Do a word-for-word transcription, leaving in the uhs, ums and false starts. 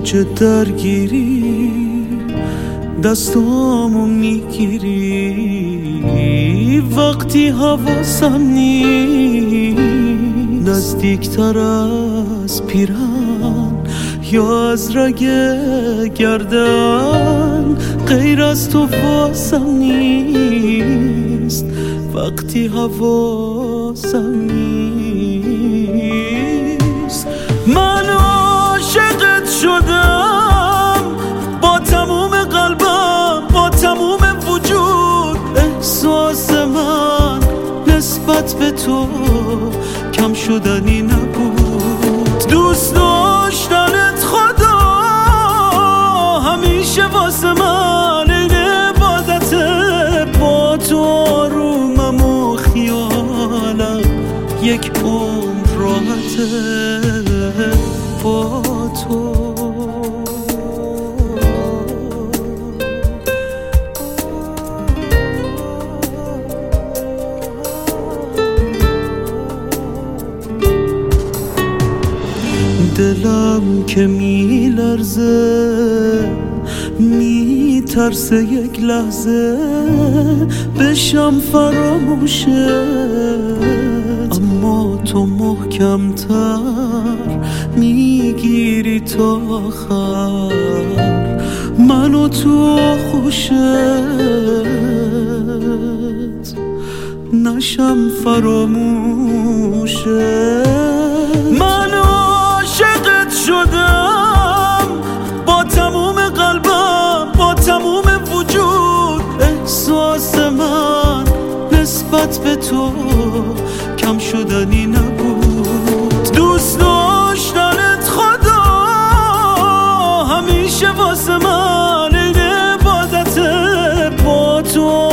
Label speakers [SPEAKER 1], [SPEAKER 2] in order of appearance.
[SPEAKER 1] اوج درگیری دستامو میگیری، وقتی حواسم نیست نزدیکتر از پیرن یا از رگ گردن، غیر از تو واسم نیست وقتی حواسم نیست. من عاشقت شدم با تموم قلبم، با تموم وجود. احساس من نسبت به تو کم شدنی نبود. دوست داشتنت خدا همیشه واسه من این عبادته. با تو آرومم و خیالم یک عمر راحته. با تو دلم که میلرزه میترسه یک لحظه بشم فراموشه، اما تو محکمتر میگیری تا آخر منو تو خوشت نشم فراموشه. من عاشقت شدم با تموم قلبم، با تموم وجود. احساس من نسبت به تو کم شدنی نبود. دوست داشتنت خدا همیشه واسه من این عبادته. با تو